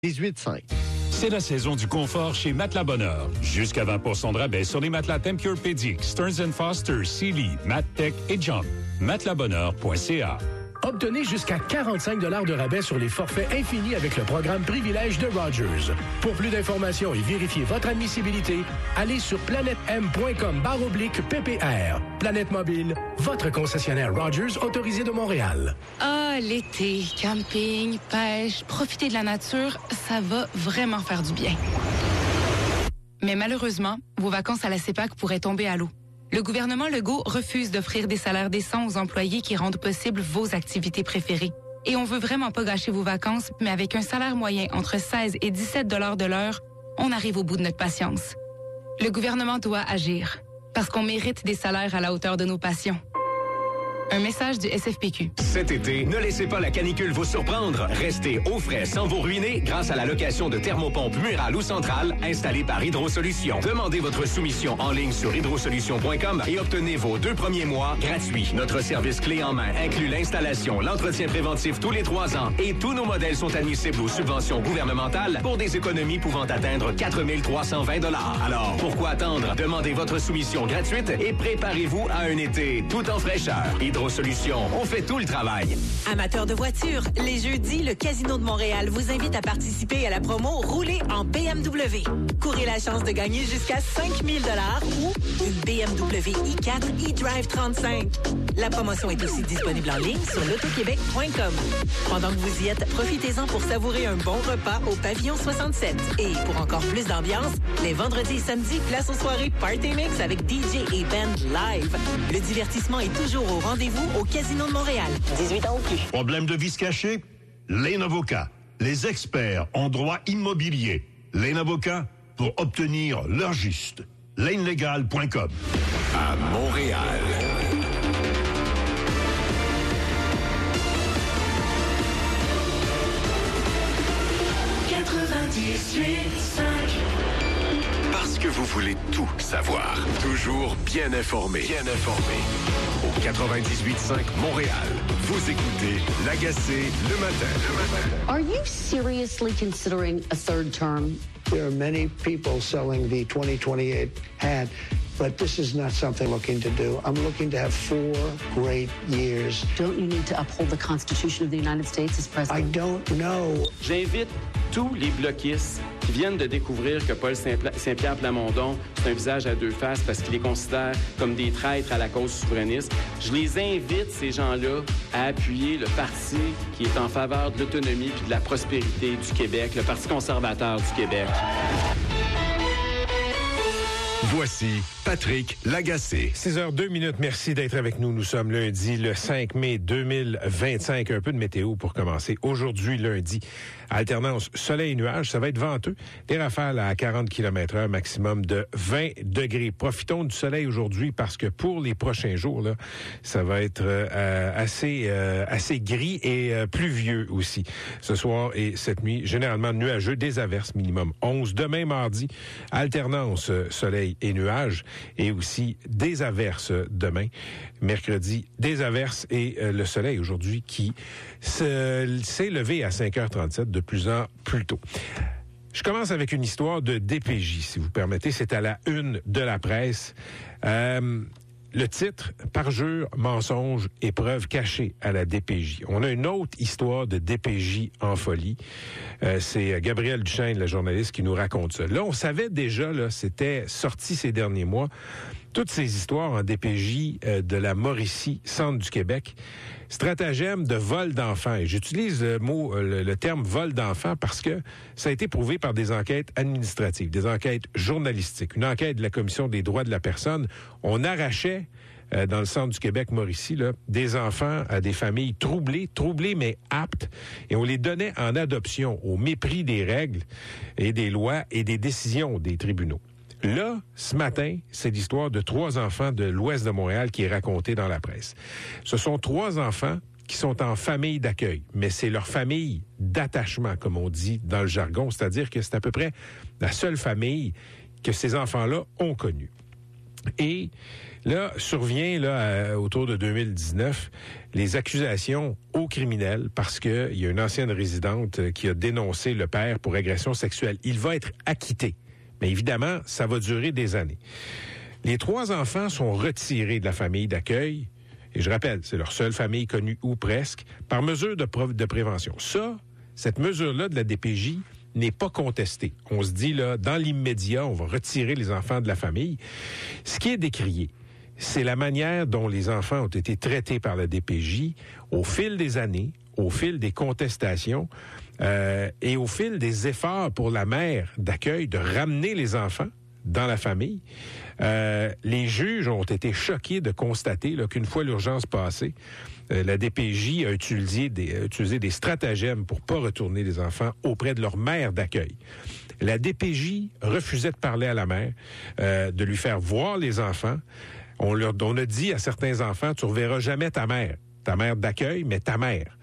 18,5. C'est la saison du confort chez Matelas Bonheur. Jusqu'à 20% de rabais sur les matelas Tempur-Pedic, Stearns & Foster, Sealy, MatTech et Jump. Matelasbonheur.ca. Obtenez jusqu'à 45 $ de rabais sur les forfaits infinis avec le programme Privilège de Rogers. Pour plus d'informations et vérifier votre admissibilité, allez sur planète-m.com/PPR. Planète Mobile, votre concessionnaire Rogers autorisé de Montréal. Ah, l'été, camping, pêche, profiter de la nature, ça va vraiment faire du bien. Mais malheureusement, vos vacances à la CEPAC pourraient tomber à l'eau. Le gouvernement Legault refuse d'offrir des salaires décents aux employés qui rendent possible vos activités préférées. Et on veut vraiment pas gâcher vos vacances, mais avec un salaire moyen entre 16 et 17 $ de l'heure, on arrive au bout de notre patience. Le gouvernement doit agir, parce qu'on mérite des salaires à la hauteur de nos passions. Un message du SFPQ. Cet été, ne laissez pas la canicule vous surprendre. Restez au frais sans vous ruiner grâce à la location de thermopompes murales ou centrales installées par Hydrosolutions. Demandez votre soumission en ligne sur hydrosolutions.com et obtenez vos 2 premiers mois gratuits. Notre service clé en main inclut l'installation, l'entretien préventif tous les 3 ans et tous nos modèles sont admissibles aux subventions gouvernementales pour des économies pouvant atteindre 4 320 $. Alors, pourquoi attendre? Demandez votre soumission gratuite et préparez-vous à un été tout en fraîcheur. Hydrosolutions, on fait tout le travail. Amateurs de voitures, les jeudis, le Casino de Montréal vous invite à participer à la promo Rouler en BMW. Courez la chance de gagner jusqu'à 5 000 $ ou une BMW i4 eDrive 35. La promotion est aussi disponible en ligne sur l'autoquebec.com. Pendant que vous y êtes, profitez-en pour savourer un bon repas au Pavillon 67. Et pour encore plus d'ambiance, les vendredis et samedis, place aux soirées Party Mix avec DJ et band live. Le divertissement est toujours au rendez-vous au Casino de Montréal. 18 ans ou plus. Problème de vice caché? Lane Avocat, les experts en droit immobilier. Lane Avocat, pour obtenir leur juste. lanelegal.com. À Montréal. Parce que vous voulez tout savoir. Toujours bien informé. Au 98.5 Montréal, vous écoutez L'Agacé le matin. Are you seriously considering a third term? There are many people selling the 2028 ad, but this is not something I'm looking to do. I'm looking to have 4 great years. Don't you need to uphold the Constitution of the United States as president? I don't know. J'invite tous les bloquistes qui viennent de découvrir que Paul Saint-Pierre Plamondon, c'est un visage à 2 faces parce qu'il les considère comme des traîtres à la cause souverainiste. Je les invite, ces gens-là, à appuyer le parti qui est en faveur de l'autonomie puis de la prospérité du Québec, le Parti conservateur du Québec. Voici Patrick Lagacé. 6h02. Merci d'être avec nous. Nous sommes lundi, le 5 mai 2025. Un peu de météo pour commencer. Aujourd'hui, lundi, alternance soleil-nuage. Ça va être venteux. Des rafales à 40 km/h, maximum de 20 degrés. Profitons du soleil aujourd'hui parce que pour les prochains jours, là, ça va être assez gris et pluvieux aussi. Ce soir et cette nuit, généralement nuageux, des averses minimum 11. Demain, mardi, alternance soleil et nuages et aussi des averses demain. Mercredi, des averses et le soleil aujourd'hui qui s'est levé à 5h37 de plus en plus tôt. Je commence avec une histoire de DPJ, si vous permettez. C'est à la une de la presse. Le titre, parjure, mensonge et preuves cachées à la DPJ. On a une autre histoire de DPJ en folie. C'est Gabrielle Duchesne, la journaliste, qui nous raconte ça. Là, on savait déjà, là, c'était sorti ces derniers mois, toutes ces histoires en DPJ de la Mauricie, centre du Québec. Stratagème de vol d'enfants. Et j'utilise le terme vol d'enfants parce que ça a été prouvé par des enquêtes administratives, des enquêtes journalistiques, une enquête de la Commission des droits de la personne. On arrachait dans le centre du Québec, Mauricie, là, des enfants à des familles troublées mais aptes, et on les donnait en adoption au mépris des règles et des lois et des décisions des tribunaux. Là, ce matin, c'est l'histoire de 3 enfants de l'ouest de Montréal qui est racontée dans la presse. Ce sont 3 enfants qui sont en famille d'accueil, mais c'est leur famille d'attachement, comme on dit dans le jargon, c'est-à-dire que c'est à peu près la seule famille que ces enfants-là ont connue. Et là, survient autour de 2019 les accusations aux criminels parce qu'il y a une ancienne résidente qui a dénoncé le père pour agression sexuelle. Il va être acquitté. Mais évidemment, ça va durer des années. Les 3 enfants sont retirés de la famille d'accueil. Et je rappelle, c'est leur seule famille connue ou presque, par mesure de prévention. Cette mesure-là de la DPJ n'est pas contestée. On se dit, là, dans l'immédiat, on va retirer les enfants de la famille. Ce qui est décrié, c'est la manière dont les enfants ont été traités par la DPJ au fil des années, au fil des contestations et au fil des efforts pour la mère d'accueil de ramener les enfants dans la famille. Les juges ont été choqués de constater là, qu'une fois l'urgence passée, la DPJ a utilisé des stratagèmes pour pas retourner les enfants auprès de leur mère d'accueil. La DPJ refusait de parler à la mère, de lui faire voir les enfants. On a dit à certains enfants, tu reverras jamais ta mère d'accueil, mais ta mère.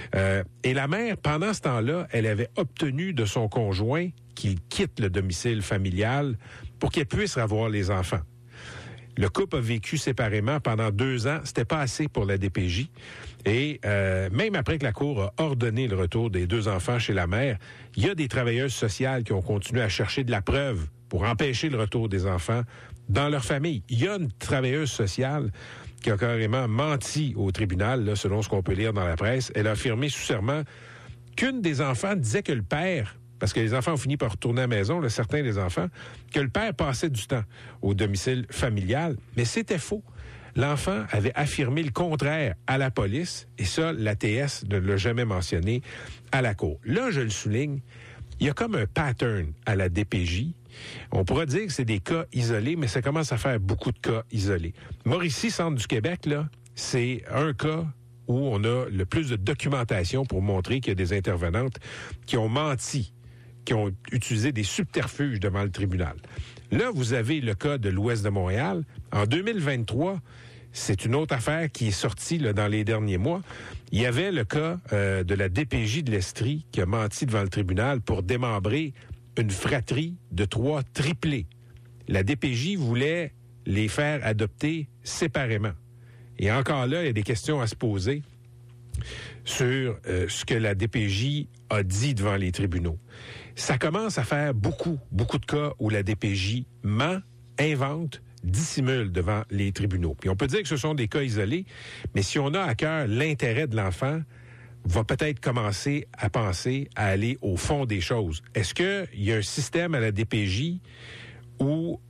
Et la mère, pendant ce temps-là, elle avait obtenu de son conjoint qu'il quitte le domicile familial pour qu'elle puisse revoir les enfants. Le couple a vécu séparément pendant 2 ans. C'était pas assez pour la DPJ. Et même après que la Cour a ordonné le retour des 2 enfants chez la mère, il y a des travailleuses sociales qui ont continué à chercher de la preuve pour empêcher le retour des enfants dans leur famille. Il y a une travailleuse sociale qui a carrément menti au tribunal, là, selon ce qu'on peut lire dans la presse. Elle a affirmé sous serment qu'une des enfants disait que le père, parce que les enfants ont fini par retourner à la maison, là, certains des enfants, que le père passait du temps au domicile familial, mais c'était faux. L'enfant avait affirmé le contraire à la police, et ça, l'ATS ne l'a jamais mentionné à la Cour. Là, je le souligne, il y a comme un pattern à la DPJ. On pourrait dire que c'est des cas isolés, mais ça commence à faire beaucoup de cas isolés. Mauricie, centre du Québec, là, c'est un cas où on a le plus de documentation pour montrer qu'il y a des intervenantes qui ont menti, qui ont utilisé des subterfuges devant le tribunal. Là, vous avez le cas de l'Ouest de Montréal. En 2023, c'est une autre affaire qui est sortie là, dans les derniers mois. Il y avait le cas de la DPJ de l'Estrie qui a menti devant le tribunal pour démembrer une fratrie de 3 triplés. La DPJ voulait les faire adopter séparément. Et encore là, il y a des questions à se poser sur ce que la DPJ a dit devant les tribunaux. Ça commence à faire beaucoup de cas où la DPJ ment, invente, dissimule devant les tribunaux. Puis on peut dire que ce sont des cas isolés, mais si on a à cœur l'intérêt de l'enfant, va peut-être commencer à penser à aller au fond des choses. Est-ce qu'il y a un système à la DPJ où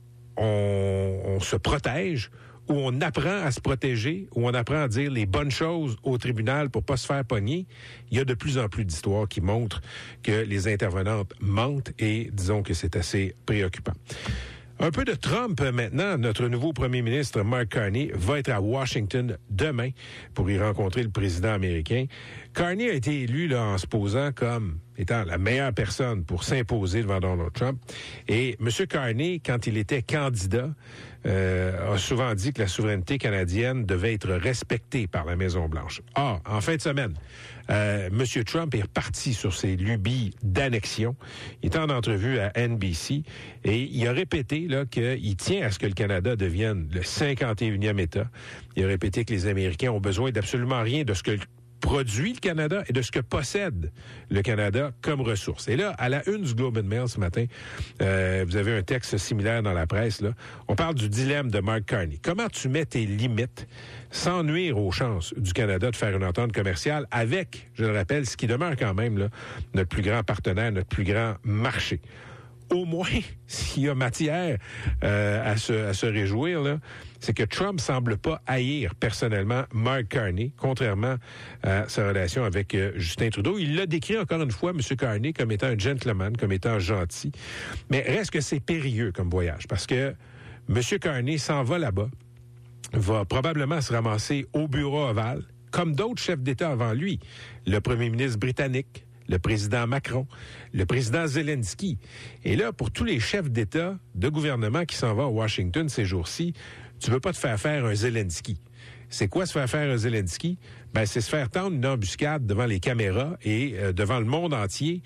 on se protège, où on apprend à se protéger, où on apprend à dire les bonnes choses au tribunal pour pas se faire pogner? Il y a de plus en plus d'histoires qui montrent que les intervenantes mentent et disons que c'est assez préoccupant. Un peu de Trump maintenant. Notre nouveau premier ministre, Mark Carney, va être à Washington demain pour y rencontrer le président américain. Carney a été élu là, en se posant comme étant la meilleure personne pour s'imposer devant Donald Trump. Et M. Carney, quand il était candidat, a souvent dit que la souveraineté canadienne devait être respectée par la Maison-Blanche. Or, en fin de semaine, M. Trump est reparti sur ses lubies d'annexion. Il était en entrevue à NBC et il a répété là, qu'il tient à ce que le Canada devienne le 51e État. Il a répété que les Américains ont besoin d'absolument rien de ce que produit le Canada et de ce que possède le Canada comme ressources. Et là, à la une du Globe and Mail ce matin, vous avez un texte similaire dans la presse, là. On parle du dilemme de Mark Carney. Comment tu mets tes limites sans nuire aux chances du Canada de faire une entente commerciale avec, je le rappelle, ce qui demeure quand même là, notre plus grand partenaire, notre plus grand marché? Au moins, s'il y a matière à se réjouir, là, c'est que Trump semble pas haïr personnellement Mark Carney, contrairement à sa relation avec Justin Trudeau. Il l'a décrit encore une fois, M. Carney, comme étant un gentleman, comme étant gentil. Mais reste que c'est périlleux comme voyage, parce que M. Carney s'en va là-bas, va probablement se ramasser au bureau ovale, comme d'autres chefs d'État avant lui, le premier ministre britannique, le président Macron, le président Zelensky. Et là, pour tous les chefs d'État, de gouvernement qui s'en vont à Washington ces jours-ci, tu veux pas te faire faire un Zelensky. C'est quoi se faire faire un Zelensky? Ben, c'est se faire tendre une embuscade devant les caméras et devant le monde entier,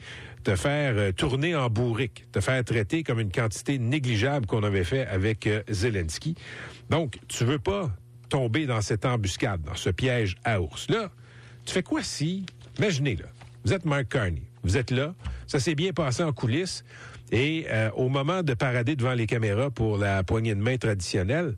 te faire tourner en bourrique, te faire traiter comme une quantité négligeable qu'on avait fait avec Zelensky. Donc, tu veux pas tomber dans cette embuscade, dans ce piège à ours. Là, tu fais quoi si, imaginez, là, vous êtes Mark Carney, vous êtes là, ça s'est bien passé en coulisses, et au moment de parader devant les caméras pour la poignée de main traditionnelle,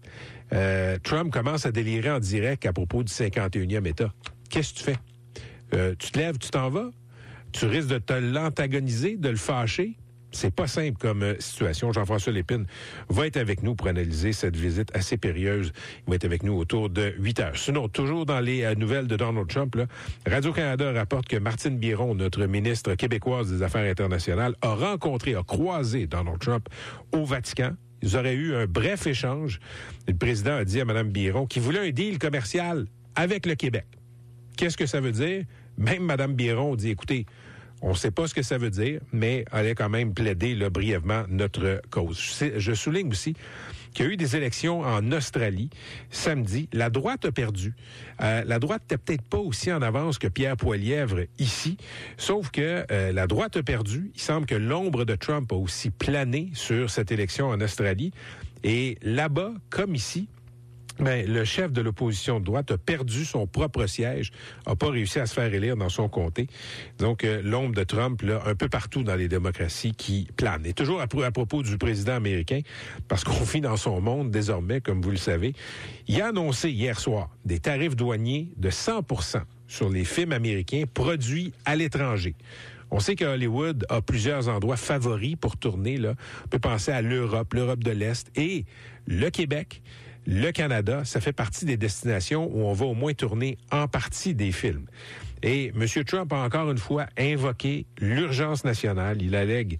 Trump commence à délirer en direct à propos du 51e État. Qu'est-ce que tu fais? Tu te lèves, tu t'en vas? Tu risques de te l'antagoniser, de le fâcher? C'est pas simple comme situation. Jean-François Lépine va être avec nous pour analyser cette visite assez périlleuse. Il va être avec nous autour de 8 heures. Sinon, toujours dans les nouvelles de Donald Trump, là, Radio-Canada rapporte que Martine Biron, notre ministre québécoise des Affaires internationales, a croisé Donald Trump au Vatican. Ils auraient eu un bref échange. Le président a dit à Mme Biron qu'il voulait un deal commercial avec le Québec. Qu'est-ce que ça veut dire? Même Mme Biron dit, écoutez, on ne sait pas ce que ça veut dire, mais elle a quand même plaidé là, brièvement notre cause. Je souligne aussi qu'il y a eu des élections en Australie samedi. La droite a perdu. La droite n'était peut-être pas aussi en avance que Pierre Poilievre ici, sauf que la droite a perdu. Il semble que l'ombre de Trump a aussi plané sur cette élection en Australie. Et là-bas, comme ici, ben, le chef de l'opposition de droite a perdu son propre siège, n'a pas réussi à se faire élire dans son comté. Donc, l'ombre de Trump, là, un peu partout dans les démocraties qui plane. Et toujours à propos du président américain, parce qu'on vit dans son monde désormais, comme vous le savez, il a annoncé hier soir des tarifs douaniers de 100% sur les films américains produits à l'étranger. On sait que Hollywood a plusieurs endroits favoris pour tourner, là. On peut penser à l'Europe de l'Est et le Québec. Le Canada, ça fait partie des destinations où on va au moins tourner en partie des films. Et M. Trump a encore une fois invoqué l'urgence nationale. Il allègue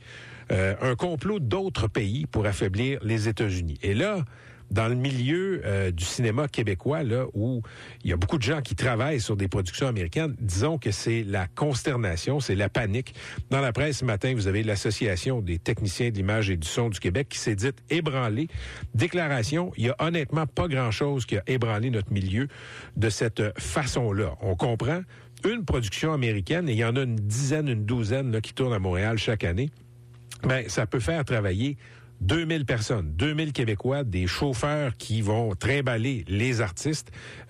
un complot d'autres pays pour affaiblir les États-Unis. Et là, dans le milieu du cinéma québécois, là, où il y a beaucoup de gens qui travaillent sur des productions américaines, disons que c'est la consternation, c'est la panique. Dans la presse ce matin, vous avez l'Association des techniciens de l'image et du son du Québec qui s'est dite ébranlée. Déclaration, il y a honnêtement pas grand-chose qui a ébranlé notre milieu de cette façon-là. On comprend une production américaine, et il y en a une douzaine là, qui tournent à Montréal chaque année, ben, ça peut faire travailler 2000 personnes, 2000 Québécois, des chauffeurs qui vont trimballer les artistes,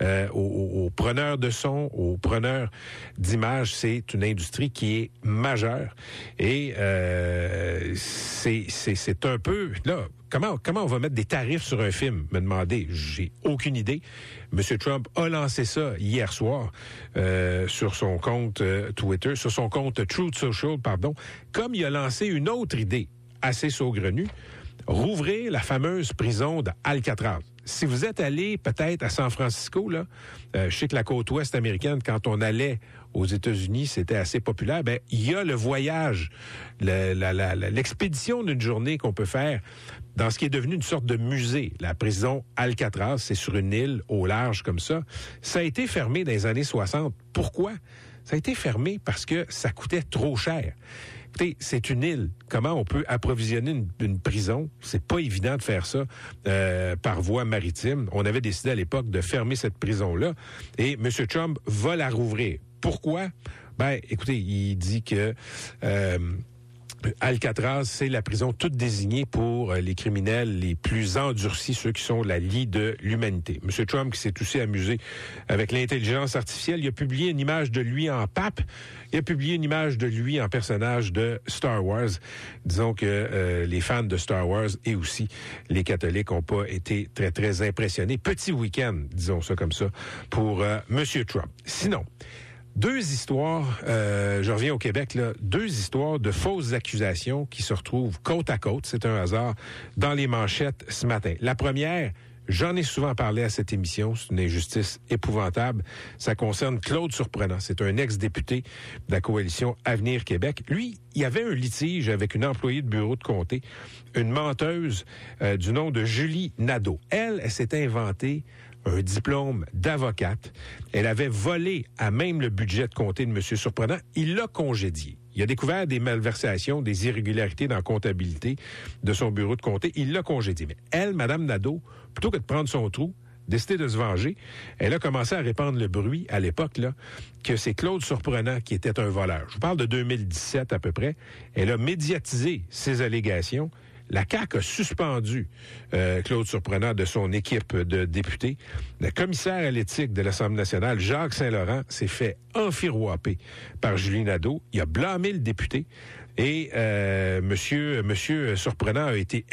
aux preneurs de son, aux preneurs d'images. C'est une industrie qui est majeure. Et c'est un peu... Là, comment on va mettre des tarifs sur un film, me demander? J'ai aucune idée. M. Trump a lancé ça hier soir sur son compte Twitter, sur son compte Truth Social, pardon, comme il a lancé une autre idée assez saugrenue, rouvrir la fameuse prison d'Alcatraz. Si vous êtes allé peut-être à San Francisco, là, je sais que la côte ouest américaine, quand on allait aux États-Unis, c'était assez populaire. Ben, il y a le voyage, l'expédition d'une journée qu'on peut faire dans ce qui est devenu une sorte de musée. La prison Alcatraz, c'est sur une île au large comme ça. Ça a été fermé dans les années 60. Pourquoi? Ça a été fermé parce que ça coûtait trop cher. Écoutez, c'est une île. Comment on peut approvisionner une prison? C'est pas évident de faire ça par voie maritime. On avait décidé à l'époque de fermer cette prison-là et M. Trump va la rouvrir. Pourquoi? Ben, écoutez, il dit que Alcatraz, c'est la prison toute désignée pour les criminels les plus endurcis, ceux qui sont la lie de l'humanité. M. Trump, qui s'est aussi amusé avec l'intelligence artificielle, il a publié une image de lui en pape, il a publié une image de lui en personnage de Star Wars. Disons que les fans de Star Wars et aussi les catholiques n'ont pas été très, très impressionnés. Petit week-end, disons ça comme ça, pour M. Trump. Sinon, deux histoires, je reviens au Québec, là, deux histoires de fausses accusations qui se retrouvent côte à côte, c'est un hasard, dans les manchettes ce matin. La première, j'en ai souvent parlé à cette émission, c'est une injustice épouvantable. Ça concerne Claude Surprenant, c'est un ex-député de la coalition Avenir Québec. Lui, il y avait un litige avec une employée de bureau de comté, une menteuse du nom de Julie Nadeau. Elle s'était inventée un diplôme d'avocate. Elle avait volé à même le budget de comté de M. Surprenant. Il l'a congédié. Il a découvert des malversations, des irrégularités dans la comptabilité de son bureau de comté. Il l'a congédié. Mais elle, Mme Nadeau, plutôt que de prendre son trou, décidé de se venger. Elle a commencé à répandre le bruit, à l'époque, là, que c'est Claude Surprenant qui était un voleur. Je vous parle de 2017 à peu près. Elle a médiatisé ces allégations. La CAQ a suspendu Claude Surprenant de son équipe de députés. Le commissaire à l'éthique de l'Assemblée nationale, Jacques Saint-Laurent, s'est fait enfiroiper par Julie Nadeau. Il a blâmé le député et Monsieur Surprenant a été